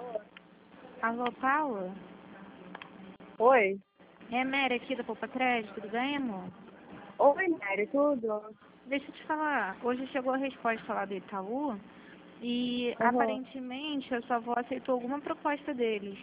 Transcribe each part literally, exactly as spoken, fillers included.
Alô, Paula? Oi? É a Mary aqui da Poupa Crédito, tudo bem, amor? Oi, Mary, tudo? Deixa eu te falar, hoje chegou a resposta lá do Itaú e Uhum. aparentemente a sua avó aceitou alguma proposta deles.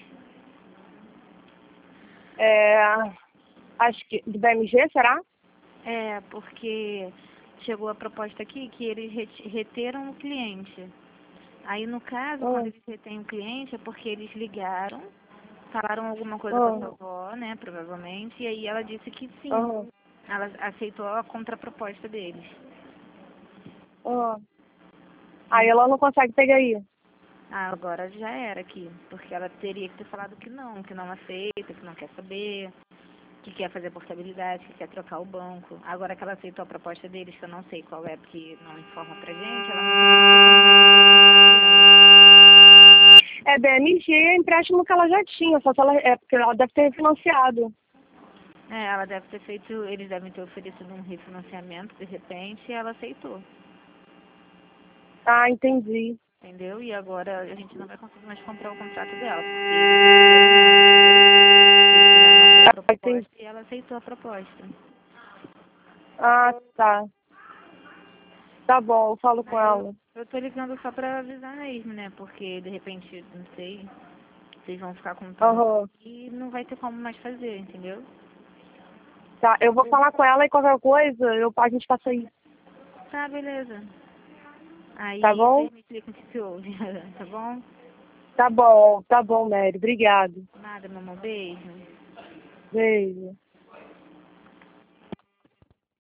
É, acho que do B M G, será? É, porque chegou a proposta aqui que eles ret- reteram o cliente. Aí, no caso, quando Hum, eles retêm o cliente é porque eles ligaram, falaram alguma coisa com a sua hum, avó, né, provavelmente, e aí ela disse que sim, hum, ela aceitou a contraproposta deles. hum. Aí ela não consegue pegar aí. Ah, agora já era aqui, porque ela teria que ter falado que não, que não aceita, que não quer saber, que quer fazer portabilidade, que quer trocar o banco. Agora que ela aceitou a proposta deles, que eu não sei qual é, porque não informa pra gente, ela não tem como mais fazer o contrato dela. É B M G, é empréstimo que ela já tinha, só que ela, é porque ela deve ter refinanciado. É, ela deve ter feito, eles devem ter oferecido um refinanciamento de repente e ela aceitou, Ah, entendi. entendeu? E agora a gente não vai conseguir mais comprar o contrato dela, porque eles reteram ela, entendeu? Eles fizeram uma Ah, entendi. proposta e ela aceitou a proposta. Ah, tá. Tá bom, eu falo com Aí eu, ela. eu tô ligando só pra avisar mesmo, né? Porque de repente, não sei, vocês vão ficar com o tanto Aham. e não vai ter como mais fazer, entendeu? Tá, eu vou falar com ela e qualquer coisa, eu, a gente passa aí. Tá, beleza. Tá Aí bom? vocês me explicam o que se ouve, tá bom? Tá bom, tá bom, Mary. Obrigado. Nada, meu amor, beijo. Beijo.